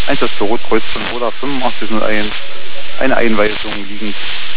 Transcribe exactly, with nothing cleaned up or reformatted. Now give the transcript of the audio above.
Einsatzbüro Kreuz von Roda fünfundachtzig null eins, eine Einweisung liegend